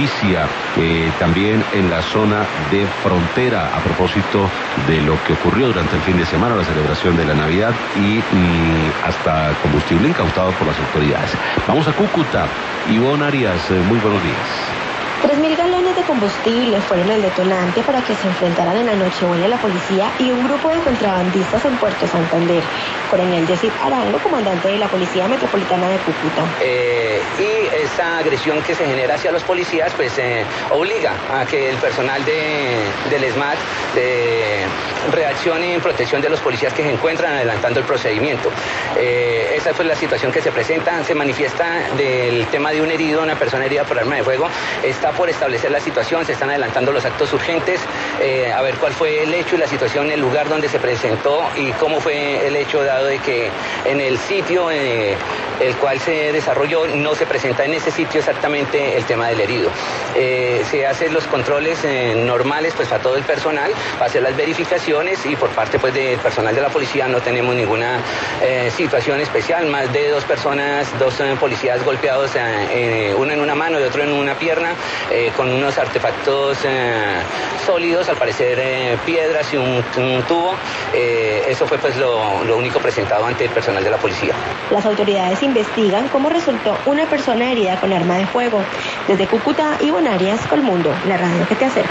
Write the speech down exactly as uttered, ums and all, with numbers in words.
policía eh, también en la zona de frontera a propósito de lo que ocurrió durante el fin de semana, la celebración de la Navidad y mm, hasta combustible incautado por las autoridades. Vamos a Cúcuta. Ivonne Arias, eh, muy buenos días. Tres mil galones de combustible fueron el detonante para que se enfrentaran en la Nochebuena la policía y un grupo de contrabandistas en Puerto Santander. Coronel Yesid Arango, comandante de la Policía Metropolitana de Cúcuta. Eh, y esa agresión que se genera hacia los policías, pues eh, obliga a que el personal de, del ESMAD de, reaccione en protección de los policías que se encuentran adelantando el procedimiento. Eh, esa fue la situación que se presenta. Se manifiesta del tema de un herido, una persona herida por arma de fuego. Está por establecer la situación, se están adelantando los actos urgentes, eh, a ver cuál fue el hecho y la situación, el lugar donde se presentó y cómo fue el hecho, dado de que en el sitio eh, el cual se desarrolló no se presenta en ese sitio exactamente el tema del herido. Eh, se hacen los controles eh, normales pues para todo el personal, para hacer las verificaciones y por parte pues del personal de la policía no tenemos ninguna eh, situación especial. Más de dos personas, dos eh, policías golpeados, eh, eh, uno en una mano y otro en una pierna, Eh, con unos artefactos eh, sólidos, al parecer eh, piedras y un, un tubo. Eh, eso fue pues lo, lo único presentado ante el personal de la policía. Las autoridades investigan cómo resultó una persona herida con arma de fuego. Desde Cúcuta, Ivonne Arias, Colmundo, la radio que te acerca.